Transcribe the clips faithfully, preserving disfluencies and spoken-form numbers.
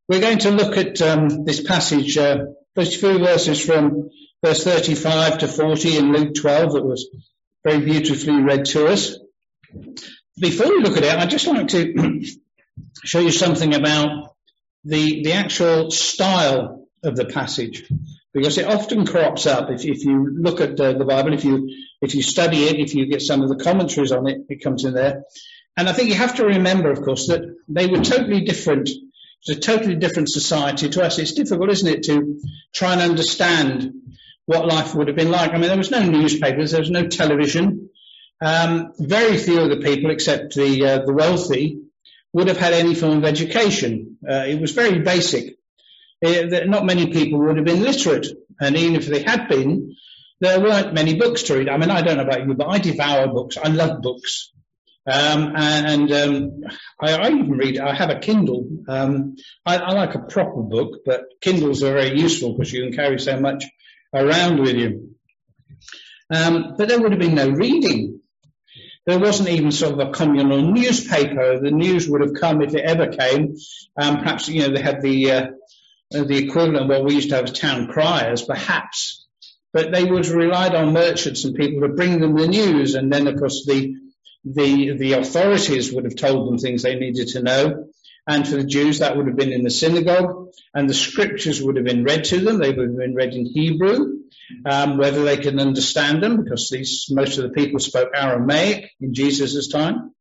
We're going to look at um, this passage, uh, those few verses from verse thirty-five to forty in Luke twelve that was very beautifully read to us. Before we look at it, I'd just like to show you something about the the actual style of the passage, because it often crops up. If, if you look at uh, the Bible, if you if you study it, if you get some of the commentaries on it, it comes in there. And I think you have to remember, of course, that they were totally different. It's a totally different society to us. It's difficult, isn't it, to try and understand what life would have been like. I mean, there was no newspapers, there was no television. Um, very few of the people, except the uh, the wealthy, would have had any form of education. Uh, it was very basic. It, not many people would have been literate, and even if they had been, there weren't many books to read. I mean, I don't know about you, but I devour books. I love books. Um, and um, I, I even read, I have a Kindle. Um, I, I like a proper book, but Kindles are very useful because you can carry so much around with you. Um, but there would have been no reading. There wasn't even sort of a communal newspaper. The news would have come, if it ever came. Um, perhaps, you know, they had the uh, the equivalent of what we used to have as town criers, perhaps. But they would have relied on merchants and people to bring them the news. And then, of course, the the the authorities would have told them things they needed to know. And for the Jews, that would have been in the synagogue. And the scriptures would have been read to them. They would have been read in Hebrew. Um, whether they can understand them, because these most of the people spoke Aramaic in Jesus' time.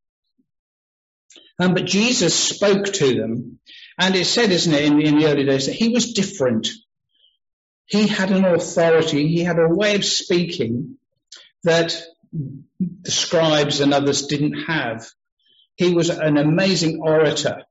Um, but Jesus spoke to them, and it said, isn't it, in, in the early days, that he was different. He had an authority, he had a way of speaking that the scribes and others didn't have. He was an amazing orator.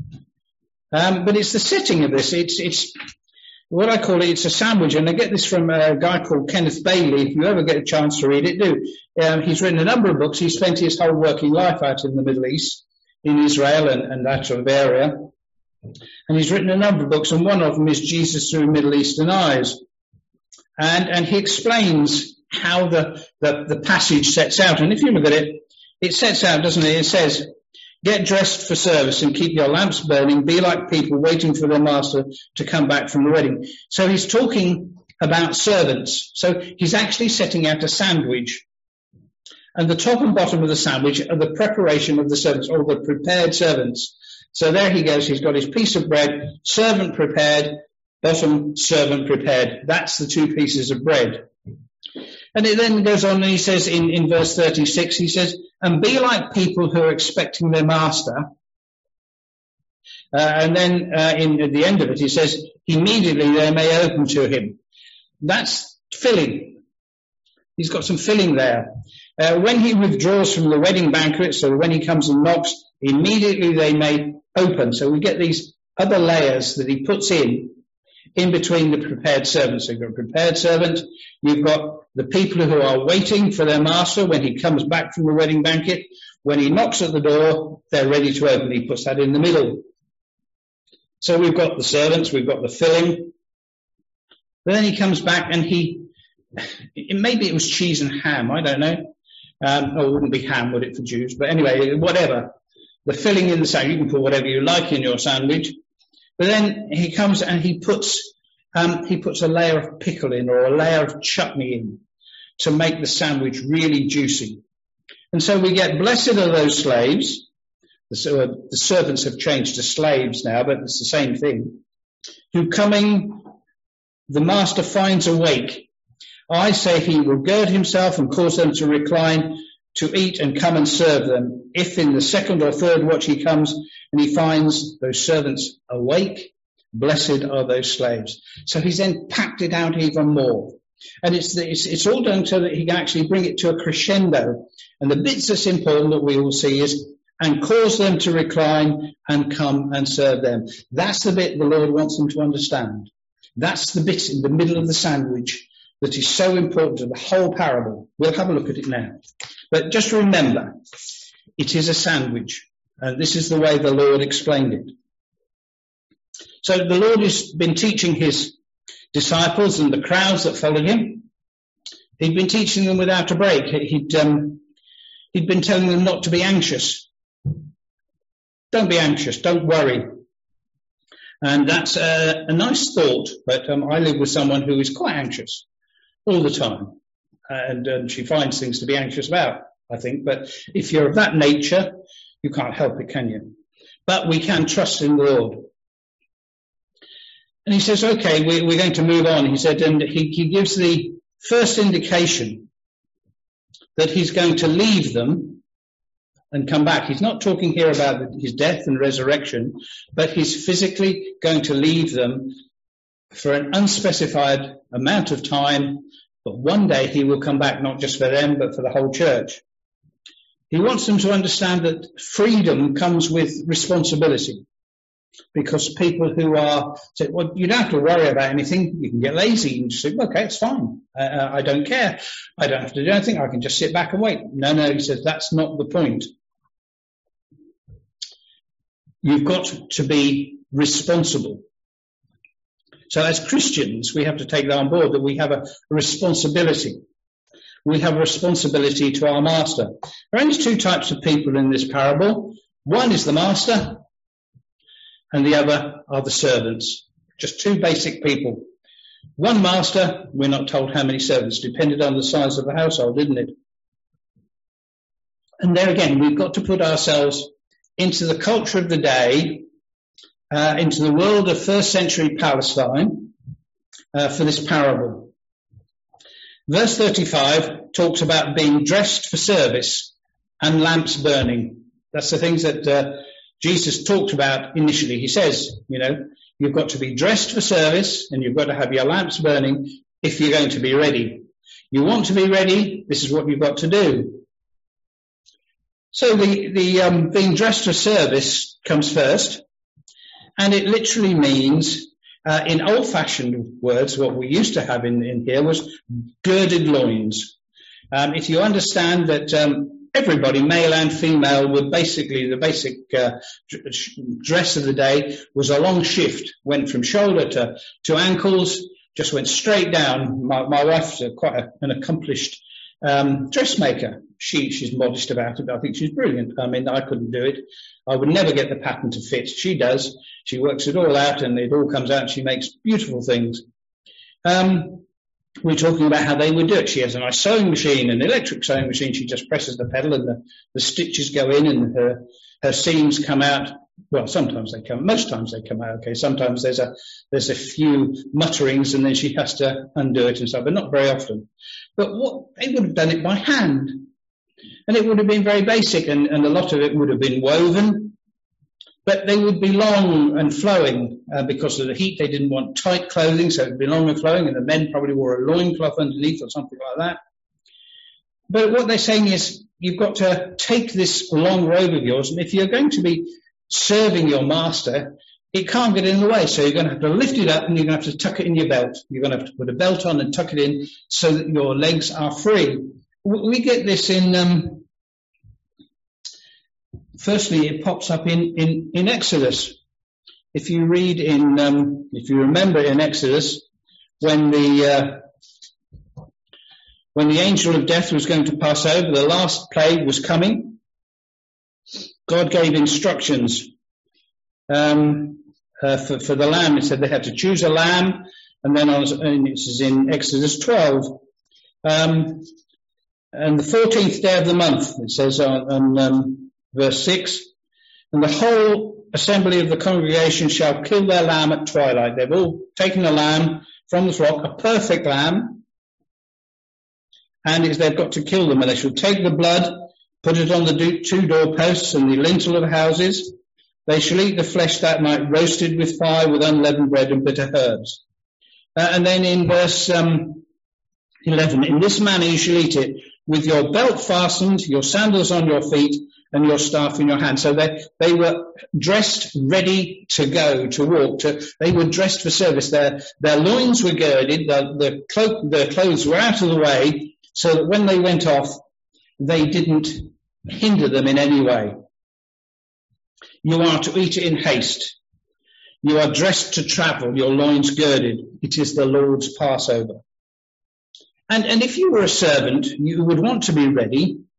Um, but it's the setting of this, it's it's what I call it, it's a sandwich, and I get this from a guy called Kenneth Bailey. If you ever get a chance to read it, do. Um, he's written a number of books. He spent his whole working life out in the Middle East, in Israel and, and that sort of area. And he's written a number of books, and one of them is Jesus Through Middle Eastern Eyes. And and he explains how the, the, the passage sets out. And if you look at it, it sets out, doesn't it? It says, get dressed for service and keep your lamps burning. Be like people waiting for their master to come back from the wedding. So he's talking about servants. So he's actually setting out a sandwich. And the top and bottom of the sandwich are the preparation of the servants, or the prepared servants. So there he goes. He's got his piece of bread, servant prepared, bottom servant prepared. That's the two pieces of bread. And it then goes on and he says in, in verse thirty-six, he says, and be like people who are expecting their master. Uh, and then uh, in at the end of it, he says, immediately they may open to him. That's filling. He's got some filling there. Uh, when he withdraws from the wedding banquet, so when he comes and knocks, immediately they may open. So we get these other layers that he puts in, in between the prepared servants. So you've got a prepared servant, you've got the people who are waiting for their master when he comes back from the wedding banquet. When he knocks at the door, they're ready to open. He puts that in the middle. So we've got the servants, we've got the filling. But then he comes back and he, it, maybe it was cheese and ham, I don't know. Um, oh, it wouldn't be ham, would it, for Jews? But anyway, whatever. The filling in the sandwich, you can put whatever you like in your sandwich. But then he comes and he puts um, he puts a layer of pickle in, or a layer of chutney in, to make the sandwich really juicy. And so we get, blessed are those slaves. The, uh, the servants have changed to slaves now, but it's the same thing. Who coming, the master finds awake. I say he will gird himself and cause them to recline, to eat and come and serve them. If in the second or third watch he comes and he finds those servants awake, blessed are those slaves. So he's then packed it out even more. And it's, it's, it's all done so that he can actually bring it to a crescendo. And the bits that's important that we will see is, and cause them to recline and come and serve them. That's the bit the Lord wants them to understand. That's the bit in the middle of the sandwich that is so important to the whole parable. We'll have a look at it now. But just remember, it is a sandwich. And this is the way the Lord explained it. So the Lord has been teaching his disciples and the crowds that followed him. He'd been teaching them without a break. He'd, um, he'd been telling them not to be anxious. Don't be anxious. Don't worry. And that's a, a nice thought, but um, I live with someone who is quite anxious all the time. And um, she finds things to be anxious about, I think. But if you're of that nature, you can't help it, can you? But we can trust in the Lord. And he says, okay, we, we're going to move on. He said, and he, he gives the first indication that he's going to leave them and come back. He's not talking here about his death and resurrection, but he's physically going to leave them for an unspecified amount of time. But one day he will come back, not just for them, but for the whole church. He wants them to understand that freedom comes with responsibility. Because people who are, say, well, you don't have to worry about anything. You can get lazy and just say, okay, it's fine. Uh, I don't care. I don't have to do anything. I can just sit back and wait. No, no, he says, that's not the point. You've got to be responsible. So as Christians, we have to take that on board, that we have a responsibility. We have a responsibility to our master. There are only two types of people in this parable. One is the master, and the other are the servants. Just two basic people. One master, we're not told how many servants, depended on the size of the household, didn't it? And there again, we've got to put ourselves into the culture of the day, uh, into the world of first century Palestine, uh, for this parable. Verse thirty-five talks about being dressed for service and lamps burning. That's the things that uh, Jesus talked about initially. He says, you know, you've got to be dressed for service and you've got to have your lamps burning if you're going to be ready. You want to be ready, this is what you've got to do. So the, the um, being dressed for service comes first, and it literally means, uh, in old-fashioned words, what we used to have in, in here was girded loins. Um, if you understand that um, everybody, male and female, were basically the basic uh, dress of the day was a long shift, went from shoulder to, to ankles, just went straight down. My, my wife's a, quite a, an accomplished um, dressmaker. She, she's modest about it, but I think she's brilliant. I mean, I couldn't do it. I would never get the pattern to fit. She does. She works it all out and it all comes out and she makes beautiful things. Um, We're talking about how they would do it. She has a nice sewing machine, an electric sewing machine. She just presses the pedal and the, the stitches go in and her, her seams come out. Well, sometimes they come, most times they come out okay. Sometimes there's a, there's a few mutterings and then she has to undo it and stuff, but not very often. But what, they would have done it by hand. And it would have been very basic and, and a lot of it would have been woven. But they would be long and flowing uh, because of the heat. They didn't want tight clothing, so it would be long and flowing, and the men probably wore a loincloth underneath or something like that. But what they're saying is you've got to take this long robe of yours, and if you're going to be serving your master, it can't get in the way. So you're going to have to lift it up and you're going to have to tuck it in your belt. You're going to have to put a belt on and tuck it in so that your legs are free. We get this in... Um, Firstly, it pops up in, in, in Exodus. If you read in, um, if you remember in Exodus, when the uh, when the angel of death was going to pass over, the last plague was coming. God gave instructions um, uh, for, for the lamb. He said they had to choose a lamb, and then on, and this is in Exodus twelve. Um, and the fourteenth day of the month, it says on, on um, verse six, and the whole assembly of the congregation shall kill their lamb at twilight. They've all taken a lamb from the flock, a perfect lamb, and it's, they've got to kill them, and they shall take the blood, put it on the two doorposts and the lintel of the houses. They shall eat the flesh that night, roasted with fire, with unleavened bread and bitter herbs. Uh, and then in verse um, eleven, in this manner you shall eat it, with your belt fastened, your sandals on your feet, and your staff in your hand. So they, they were dressed, ready to go, to walk. To, they were dressed for service. Their, their loins were girded, the, the, cloak, the clothes were out of the way, so that when they went off, they didn't hinder them in any way. You are to eat it in haste. You are dressed to travel, your loins girded. It is the Lord's Passover. And, and if you were a servant, you would want to be ready.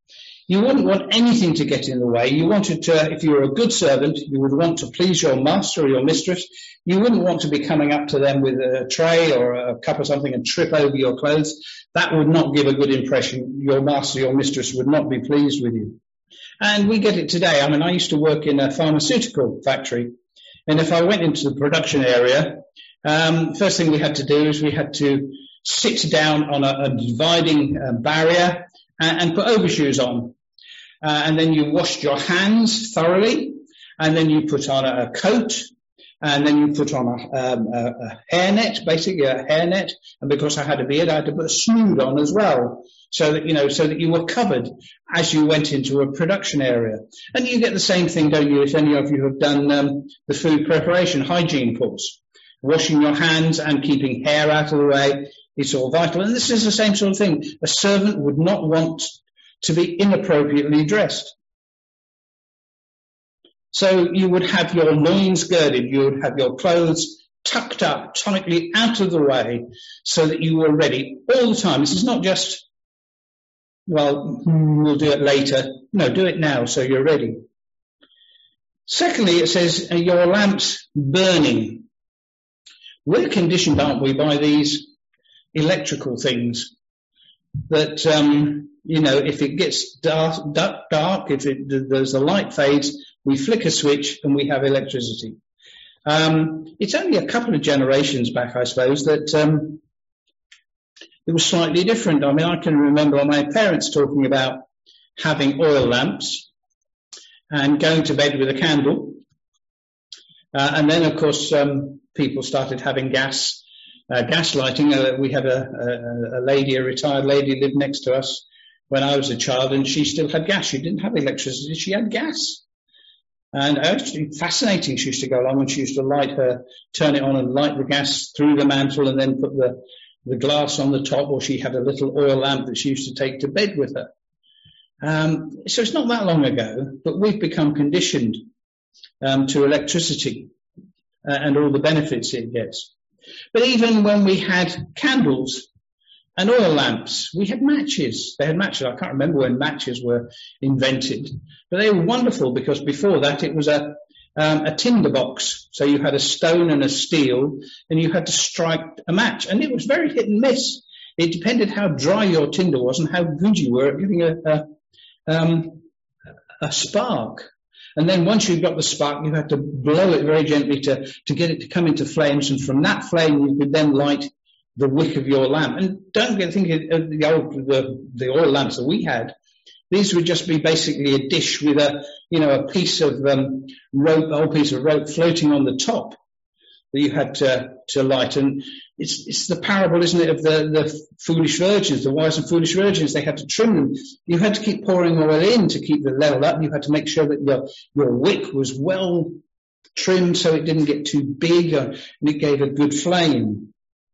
You wouldn't want anything to get in the way. You wanted to, if you were a good servant, you would want to please your master or your mistress. You wouldn't want to be coming up to them with a tray or a cup or something and trip over your clothes. That would not give a good impression. Your master, your mistress would not be pleased with you. And we get it today. I mean, I used to work in a pharmaceutical factory. And if I went into the production area, um, first thing we had to do is we had to sit down on a, a dividing uh, barrier and, and put overshoes on. Uh, and then you washed your hands thoroughly. And then you put on a, a coat. And then you put on a, um, a, a hairnet, basically a hairnet. And because I had a beard, I had to put a snood on as well. So that, you know, so that you were covered as you went into a production area. And you get the same thing, don't you, if any of you have done um, the food preparation hygiene course. Washing your hands and keeping hair out of the way, it's all vital. And this is the same sort of thing. A servant would not want to be inappropriately dressed. So you would have your loins girded, you would have your clothes tucked up, tightly out of the way, so that you were ready all the time. This is not just, well, we'll do it later. No, do it now so you're ready. Secondly, it says uh, your lamps burning. We're conditioned, aren't we, by these electrical things that, um, you know, if it gets dark, dark, dark if it, there's a light fades, we flick a switch and we have electricity. Um, it's only a couple of generations back, I suppose, that um, it was slightly different. I mean, I can remember my parents talking about having oil lamps and going to bed with a candle. Uh, and then, of course, um, people started having gas, uh, gas lighting. Uh, we had a, a, a lady, a retired lady, lived next to us when I was a child, and she still had gas. She didn't have electricity. She had gas. And actually fascinating, she used to go along and she used to light her, turn it on and light the gas through the mantle and then put the, the glass on the top, or she had a little oil lamp that she used to take to bed with her. Um, so it's not that long ago, but we've become conditioned um, to electricity uh, and all the benefits it gets. But even when we had candles and oil lamps, we had matches. They had matches. I can't remember when matches were invented, but they were wonderful because before that it was a um, a tinder box. So you had a stone and a steel, and you had to strike a match, and it was very hit and miss. It depended how dry your tinder was and how good you were at giving a a, um, a spark. And then once you got the spark, you had to blow it very gently to to get it to come into flames, and from that flame you could then light the wick of your lamp. And don't get thinking of the old the, the oil lamps that we had. These would just be basically a dish with a you know a piece of um, rope, a whole piece of rope floating on the top that you had to to light. And it's it's the parable, isn't it, of the the foolish virgins, the wise and foolish virgins. They had to trim them. You had to keep pouring oil in to keep the level up. You had to make sure that your your wick was well trimmed so it didn't get too big and it gave a good flame.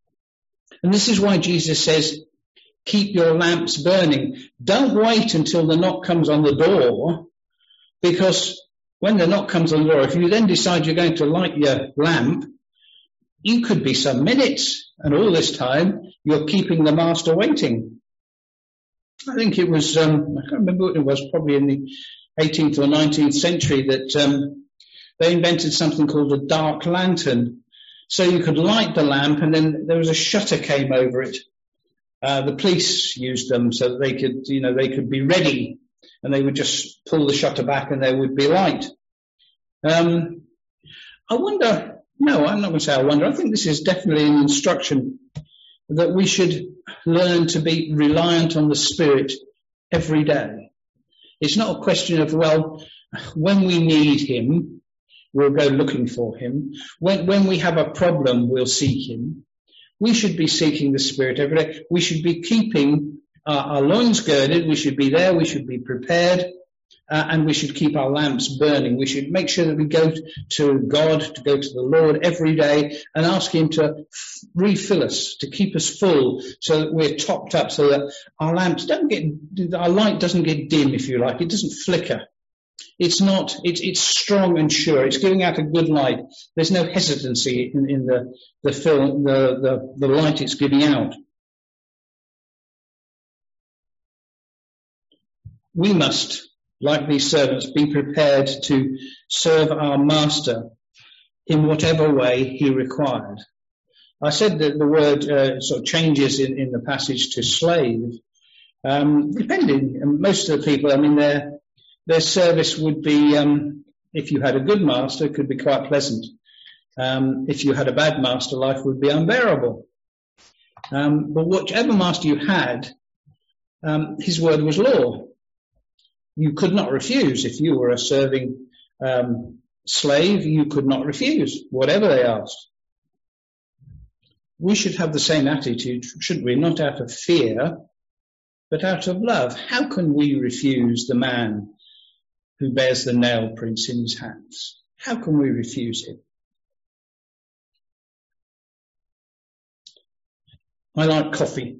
And this is why Jesus says, keep your lamps burning. Don't wait until the knock comes on the door, because when the knock comes on the door, if you then decide you're going to light your lamp, you could be some minutes, and all this time you're keeping the master waiting. I think it was, um, I can't remember what it was, probably in the eighteenth or nineteenth century that um, they invented something called a dark lantern. So you could light the lamp and then there was a shutter came over it. Uh, the police used them so that they could, you know, they could be ready, and they would just pull the shutter back and there would be light. Um, I wonder, no, I'm not going to say I wonder. I think this is definitely an instruction that we should learn to be reliant on the Spirit every day. It's not a question of, well, when we need Him, we'll go looking for Him. When, when we have a problem, we'll seek Him. We should be seeking the Spirit every day. We should be keeping our, our loins girded. We should be there. We should be prepared. Uh, and we should keep our lamps burning. We should make sure that we go to God, to go to the Lord every day and ask Him to refill us, to keep us full so that we're topped up, so that our lamps don't get, our light doesn't get dim, if you like. It doesn't flicker. It's not, it's, it's strong and sure. It's giving out a good light. There's no hesitancy in, in the, the film, the, the, the light it's giving out. we must, like these servants, be prepared to serve our master in whatever way he required. I said that the word uh, sort of changes in, in the passage to slave, um, depending. And most of the people, I mean, their their service would be, um, if you had a good master, it could be quite pleasant. Um, if you had a bad master, life would be unbearable. Um, but whichever master you had, um, his word was law. You could not refuse. If you were a serving um, slave, you could not refuse, whatever they asked. We should have the same attitude, shouldn't we? Not out of fear, but out of love. How can we refuse the man who bears the nail prints in his hands? How can we refuse him? I like coffee.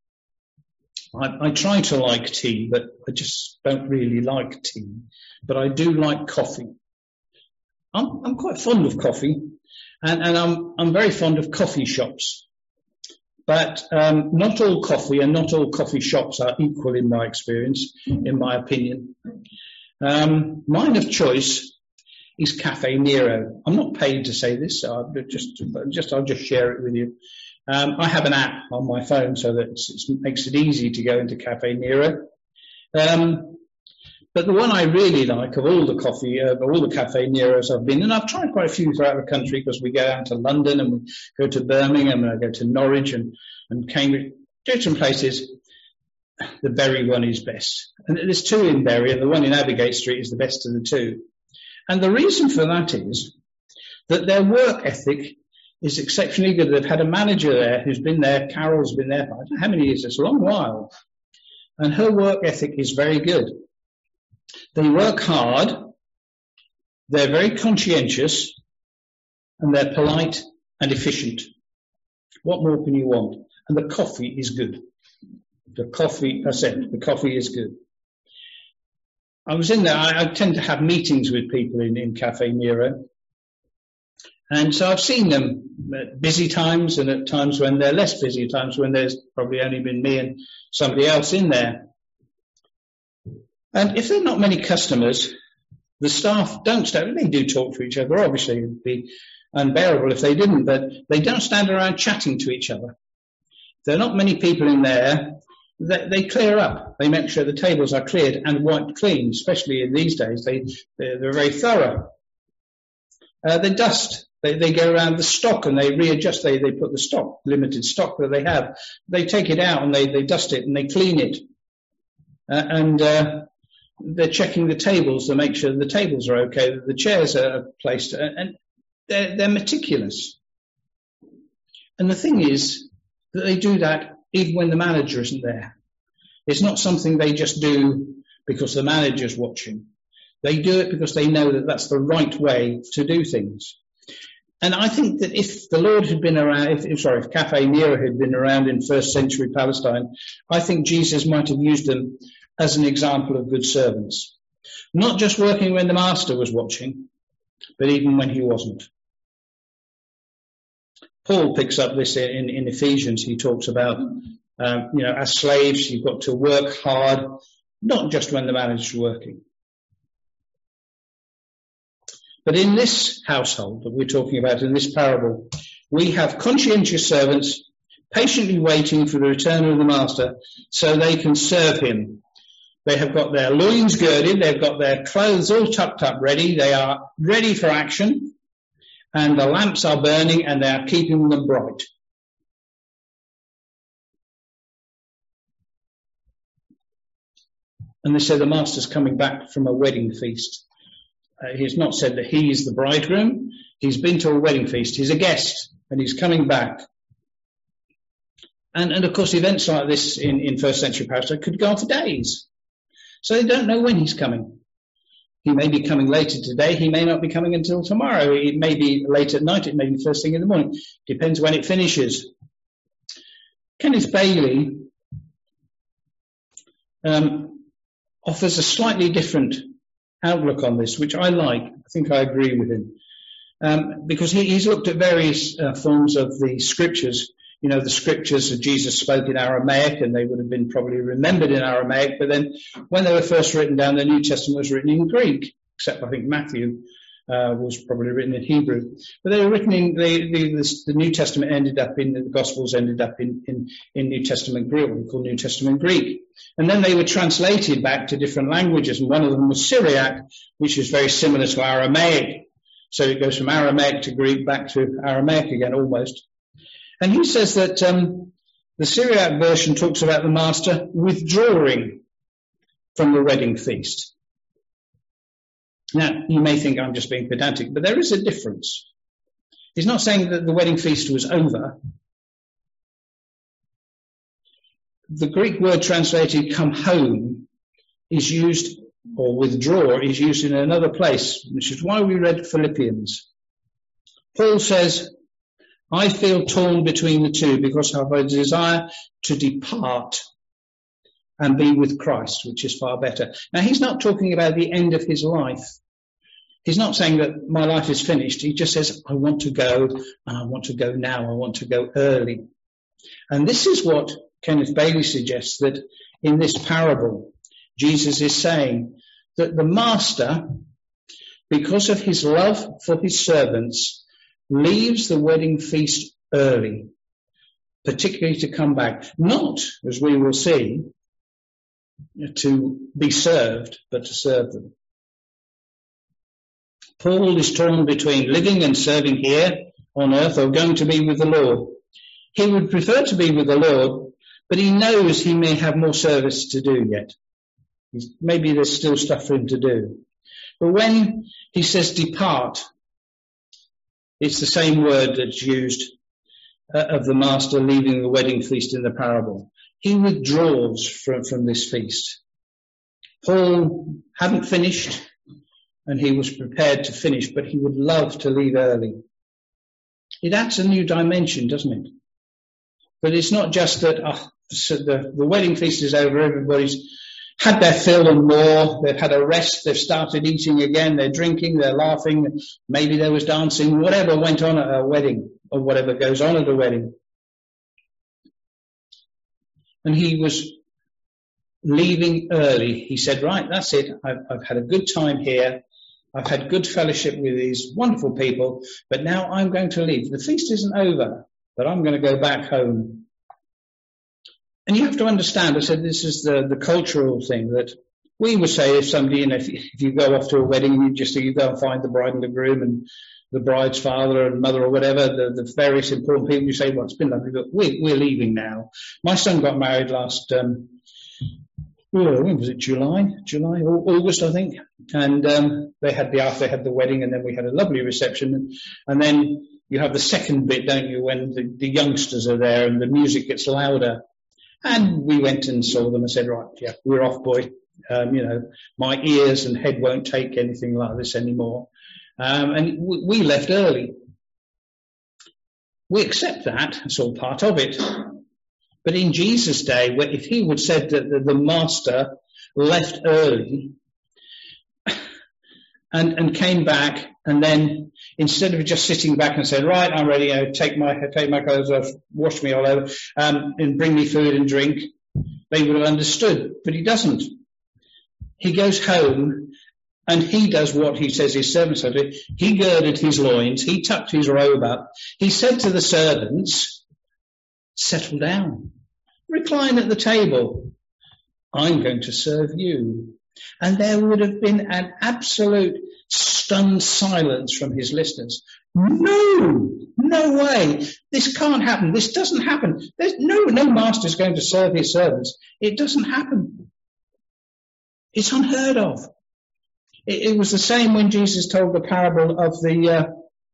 I, I try to like tea, but I just don't really like tea. But I do like coffee. I'm, I'm quite fond of coffee, and, and I'm, I'm very fond of coffee shops. But um, not all coffee and not all coffee shops are equal in my experience, in my opinion. Um, mine of choice is Cafe Nero. I'm not paid to say this, so I'll just, just I'll just share it with you. Um, I have an app on my phone so that it makes it easy to go into Cafe Nero. Um, but the one I really like of all the coffee, uh, of all the Cafe Neros I've been, and I've tried quite a few throughout the country because we go out to London and we go to Birmingham and I go to Norwich and, and Cambridge, different places. The Bury one is best. And there's two in Bury, and the one in Abbeygate Street is the best of the two. And the reason for that is that their work ethic is exceptionally good. They've had a manager there who's been there. Carol's been there for I don't know how many years. It's a long while. And her work ethic is very good. They work hard. They're very conscientious. And they're polite and efficient. What more can you want? And the coffee is good. The coffee, I said, the coffee is good. I was in there. I, I tend to have meetings with people in, in Cafe Nero. And so I've seen them at busy times and at times when they're less busy, times when there's probably only been me and somebody else in there. And if there are not many customers, the staff don't stand, they do talk to each other. Obviously, it would be unbearable if they didn't, but they don't stand around chatting to each other. If there are not many people in there, they, they clear up. They make sure the tables are cleared and wiped clean, especially in these days. They, they're, they're very thorough. Uh, they dust. They, they go around the stock and they readjust. They, they put the stock, limited stock that they have. They take it out and they, they dust it and they clean it. Uh, and uh, they're checking the tables to make sure the tables are okay, that the chairs are placed. And they're, they're meticulous. And the thing is that they do that even when the manager isn't there. It's not something they just do because the manager's watching. They do it because they know that that's the right way to do things. And I think that if the Lord had been around, if, sorry, if Cafe Nero had been around in first century Palestine, I think Jesus might have used them as an example of good servants. Not just working when the master was watching, but even when he wasn't. Paul picks up this in, in Ephesians. He talks about, um, you know, as slaves, you've got to work hard, not just when the manager's working. But in this household that we're talking about, in this parable, we have conscientious servants patiently waiting for the return of the master so they can serve him. They have got their loins girded, they've got their clothes all tucked up ready, they are ready for action, and the lamps are burning and they are keeping them bright. And they say the master's coming back from a wedding feast. Uh, he's not said that he's the bridegroom. He's been to a wedding feast. He's a guest and he's coming back. And, and of course, events like this in, in first century Palestine could go on for days. So they don't know when he's coming. He may be coming later today. He may not be coming until tomorrow. It may be late at night. It may be first thing in the morning. Depends when it finishes. Kenneth Bailey um, offers a slightly different outlook on this, which I like. I think I agree with him. Um, because he, he's looked at various uh, forms of the scriptures you know, the scriptures that Jesus spoke in Aramaic, and they would have been probably remembered in Aramaic, but then when they were first written down, the New Testament was written in Greek, except I think Matthew uh, was probably written in Hebrew. But they were written in, the, the, the New Testament ended up in, the Gospels ended up in, in, in New Testament Greek, what we call New Testament Greek. And then they were translated back to different languages, and one of them was Syriac, which is very similar to Aramaic. So it goes from Aramaic to Greek back to Aramaic again, almost. And he says that um, the Syriac version talks about the master withdrawing from the wedding feast. Now, you may think I'm just being pedantic, but there is a difference. He's not saying that the wedding feast was over. The Greek word translated come home is used, or withdraw is used in another place, which is why we read Philippians. Paul says, I feel torn between the two because I have a desire to depart and be with Christ, which is far better. Now, he's not talking about the end of his life. He's not saying that my life is finished. He just says, I want to go, and I want to go now. I want to go early. And this is what Kenneth Bailey suggests, that in this parable, Jesus is saying that the master, because of his love for his servants, leaves the wedding feast early, particularly to come back, not, as we will see, to be served, but to serve them. Paul is torn between living and serving here on earth or going to be with the Lord. He would prefer to be with the Lord, but he knows he may have more service to do yet. Maybe there's still stuff for him to do. But when he says depart, it's the same word that's used uh, of the master leaving the wedding feast in the parable. He withdraws from, from this feast. Paul hadn't finished, and he was prepared to finish, but he would love to leave early. It adds a new dimension, doesn't it? But it's not just that oh, the, the wedding feast is over, everybody's had their fill and more, they've had a rest, they've started eating again, they're drinking, they're laughing, maybe there was dancing, whatever went on at a wedding, or whatever goes on at a wedding. And he was leaving early. He said, right, that's it, I've, I've had a good time here, I've had good fellowship with these wonderful people, but now I'm going to leave. The feast isn't over, but I'm going to go back home. And you have to understand, I said this is the, the cultural thing, that we would say if somebody, you know, if, if you go off to a wedding, you just you go and find the bride and the groom and the bride's father and mother or whatever, the, the various important people, you say, well, it's been lovely, but we, we're leaving now. My son got married last, um, oh, when was it, July? July, August, I think. And um, they had the after, they had the wedding, and then we had a lovely reception. And, and then you have the second bit, don't you, when the, the youngsters are there and the music gets louder. And we went and saw them and said, right, yeah, we're off, boy. Um, you know, my ears and head won't take anything like this anymore. Um, and we, we left early. We accept that. It's all part of it. But in Jesus' day, if he would said that the, the master left early and, and came back, and then instead of just sitting back and saying, right, I'm ready, you know, take my take my clothes off, wash me all over, um, and bring me food and drink, they would have understood. But he doesn't. He goes home and he does what he says his servants are doing. He girded his loins, he tucked his robe up. He said to the servants, settle down, recline at the table. I'm going to serve you. And there would have been an absolute stunned silence from his listeners. No, no way. This can't happen. This doesn't happen. There's no, no master is going to serve his servants. It doesn't happen. It's unheard of. It, it was the same when Jesus told the parable of the, uh,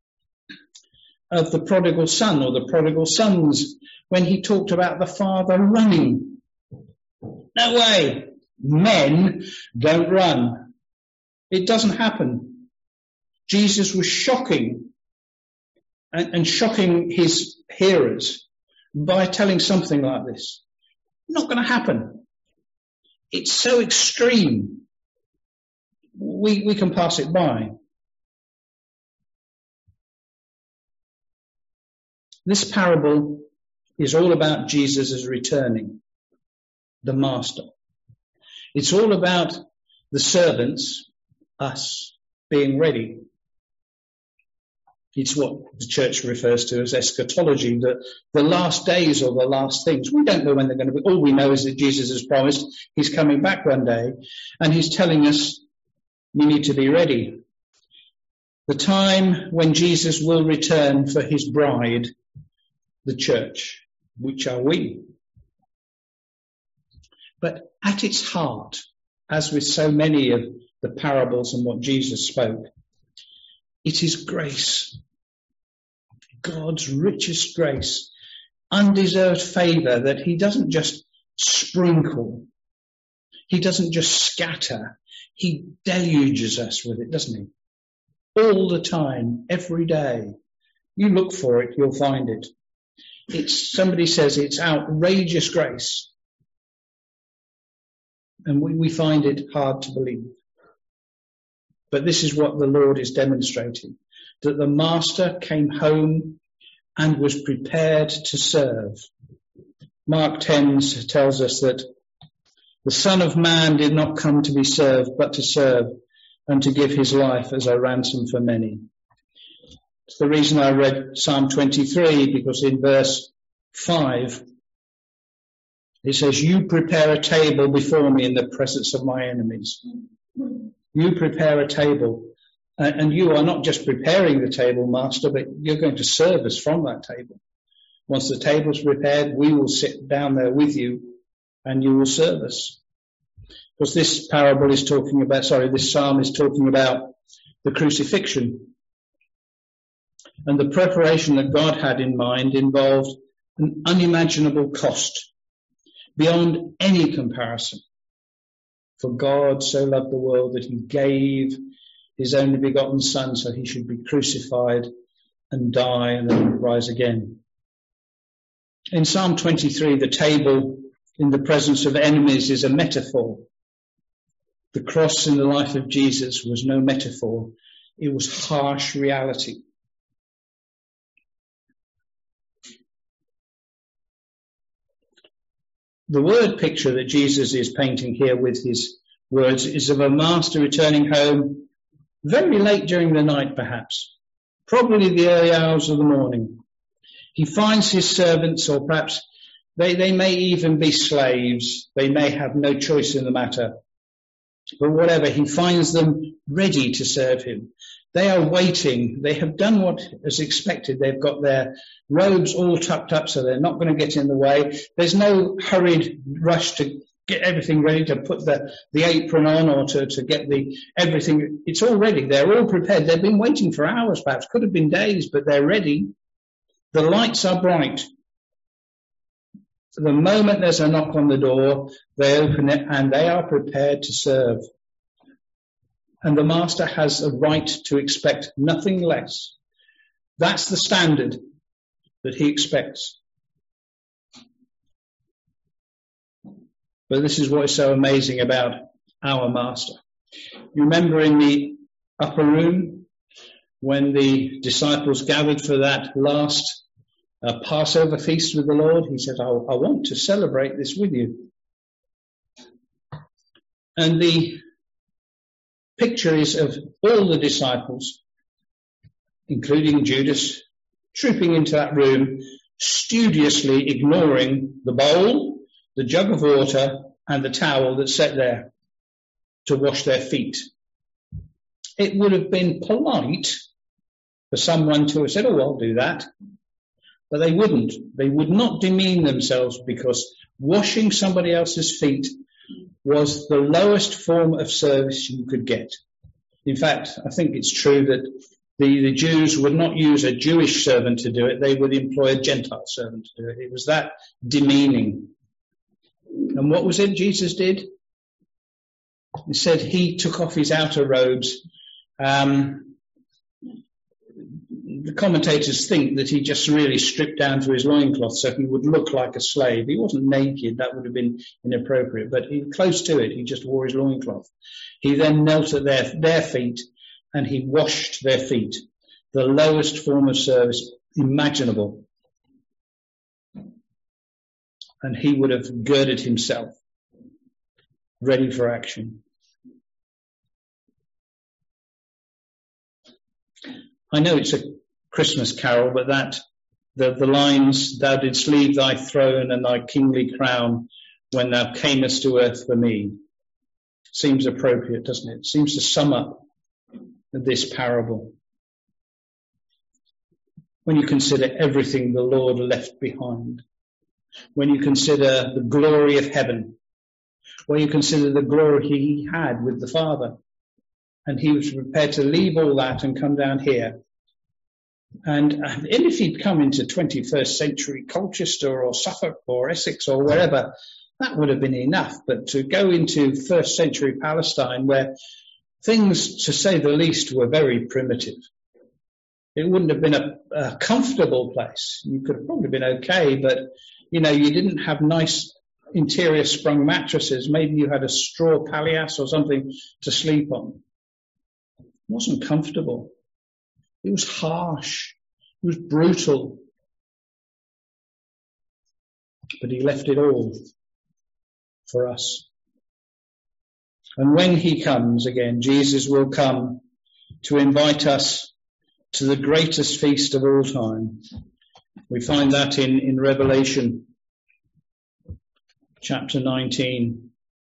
of the prodigal son, or the prodigal sons, when he talked about the father running. No way. Men don't run. It doesn't happen. Jesus was shocking and, and shocking his hearers by telling something like this. Not going to happen. It's so extreme. We, we can pass it by. This parable is all about Jesus as returning, the master. It's all about the servants, us, being ready. It's what the church refers to as eschatology, the, the last days or the last things. We don't know when they're going to be. All we know is that Jesus has promised he's coming back one day, and he's telling us we need to be ready. The time when Jesus will return for his bride, the church, which are we. But at its heart, as with so many of the parables and what Jesus spoke, it is grace, God's richest grace, undeserved favour that he doesn't just sprinkle, he doesn't just scatter, he deluges us with it, doesn't he? All the time, every day. You look for it, you'll find it. It's, somebody says it's outrageous grace. And we, we find it hard to believe. But this is what the Lord is demonstrating, that the master came home and was prepared to serve. Mark ten tells us that the Son of Man did not come to be served, but to serve and to give his life as a ransom for many. It's the reason I read Psalm twenty-three, because in verse five, it says, you prepare a table before me in the presence of my enemies. You prepare a table, and you are not just preparing the table, Master, but you're going to serve us from that table. Once the table's prepared, we will sit down there with you and you will serve us. Because this parable is talking about, sorry, this psalm is talking about the crucifixion. And the preparation that God had in mind involved an unimaginable cost beyond any comparison. For God so loved the world that he gave his only begotten Son so he should be crucified and die and then rise again. In Psalm twenty-three, the table in the presence of enemies is a metaphor. The cross in the life of Jesus was no metaphor. It was harsh reality. The word picture that Jesus is painting here with his words is of a master returning home very late during the night, perhaps, probably the early hours of the morning. He finds his servants, or perhaps they, they may even be slaves. They may have no choice in the matter. But whatever, he finds them ready to serve him. They are waiting. They have done what is expected. They've got their robes all tucked up so they're not going to get in the way. There's no hurried rush to get everything ready, to put the, the apron on or to, to get the everything. It's all ready. They're all prepared. They've been waiting for hours, perhaps. Could have been days, but they're ready. The lights are bright. The moment there's a knock on the door, they open it and they are prepared to serve. And the master has a right to expect nothing less. That's the standard that he expects. But this is what is so amazing about our master. You remember in the upper room when the disciples gathered for that last uh, Passover feast with the Lord? He said, I, I want to celebrate this with you. And the picture is of all the disciples, including Judas, trooping into that room, studiously ignoring the bowl, the jug of water, and the towel that's set there to wash their feet. It would have been polite for someone to have said, oh, I'll do that. But they wouldn't. They would not demean themselves, because washing somebody else's feet was the lowest form of service you could get. In fact, I think it's true that the, the Jews would not use a Jewish servant to do it. They would employ a Gentile servant to do it. It was that demeaning. And what was it Jesus did? He said he took off his outer robes. Um, the commentators think that he just really stripped down to his loincloth so he would look like a slave. He wasn't naked, that would have been inappropriate, but he, close to it, he just wore his loincloth. He then knelt at their, their feet and he washed their feet, the lowest form of service imaginable. and he would have girded himself, ready for action. I know it's a Christmas carol, but that the, the lines, thou didst leave thy throne and thy kingly crown when thou camest to earth for me, seems appropriate, doesn't it? Seems to sum up this parable. When you consider everything the Lord left behind, when you consider the glory of heaven, when you consider the glory he had with the Father, and he was prepared to leave all that and come down here. And, and if he'd come into twenty-first century Colchester or Suffolk or Essex or wherever, that would have been enough. But to go into first century Palestine, where things, to say the least, were very primitive, it wouldn't have been a, a comfortable place. You could have probably been okay, but, you know, you didn't have nice interior sprung mattresses. Maybe you had a straw palliasse or something to sleep on. It wasn't comfortable. It was harsh. It was brutal. But he left it all for us. And when he comes again, Jesus will come to invite us to the greatest feast of all time. We find that in, in Revelation chapter nineteen.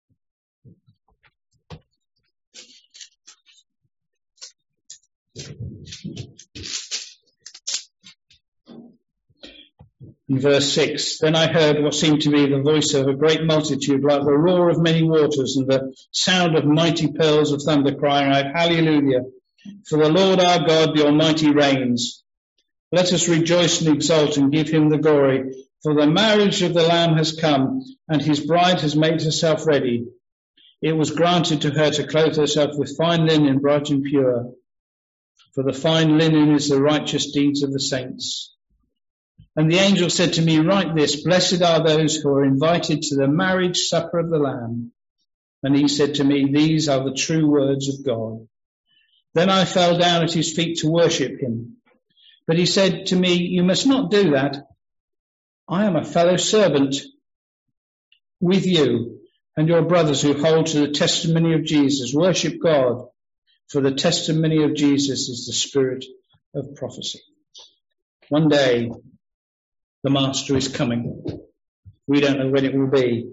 In verse six, then I heard what seemed to be the voice of a great multitude, like the roar of many waters and the sound of mighty pearls of thunder, crying out, Hallelujah! For the Lord our God, the Almighty, reigns. Let us rejoice and exult and give him the glory. For the marriage of the Lamb has come, and his bride has made herself ready. It was granted to her to clothe herself with fine linen, bright and pure. For the fine linen is the righteous deeds of the saints. And the angel said to me, write this, blessed are those who are invited to the marriage supper of the Lamb. And he said to me, these are the true words of God. Then I fell down at his feet to worship him. But he said to me, you must not do that. I am a fellow servant with you and your brothers who hold to the testimony of Jesus. Worship God, for the testimony of Jesus is the spirit of prophecy. One day, the Master is coming. We don't know when it will be.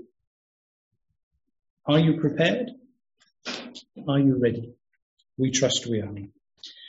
Are you prepared? Are you ready? We trust we are.